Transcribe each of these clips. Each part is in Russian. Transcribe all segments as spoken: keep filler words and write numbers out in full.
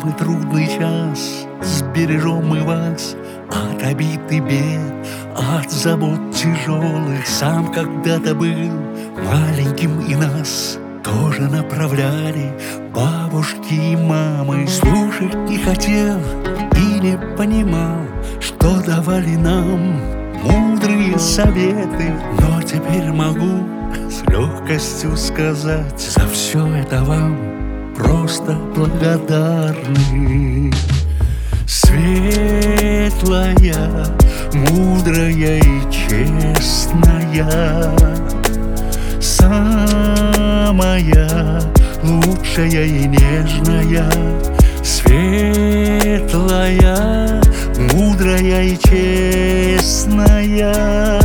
самый трудный час сбережем мы вас от обид и бед, от забот тяжелых. Сам когда-то был маленьким, и нас тоже направляли бабушки и мамы. Слушать не хотел и не понимал, что давали нам мудрые советы. Но теперь могу с легкостью сказать: за все это вам просто благодарны. Светлая, мудрая и честная, самая лучшая и нежная. Светлая, мудрая и честная,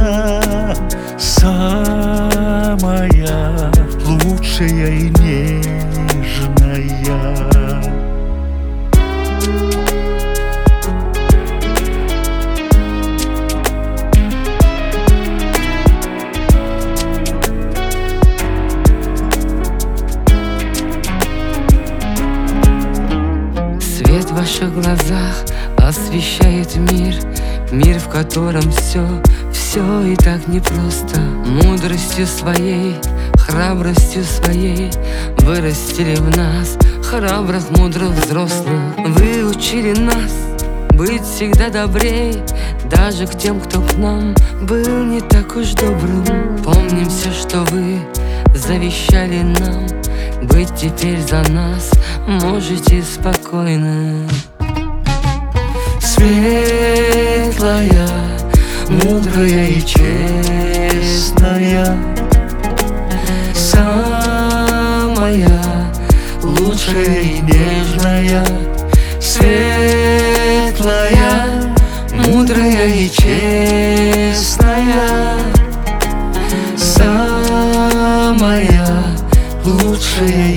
самая лучшая и нежная. Свет в ваших глазах освещает мир, мир, в котором все, все и так непросто. Мудростью своей, храбростью своей вырастили в нас храбрых, мудрых взрослых. Вы учили нас быть всегда добрей, даже к тем, кто к нам был не так уж добрым. Помним все, что вы завещали нам, быть теперь за нас можете спокойно. Светлая, мудрая и честная, самая лучшая и нежная. Светлая, мудрая и честная, самая лучшая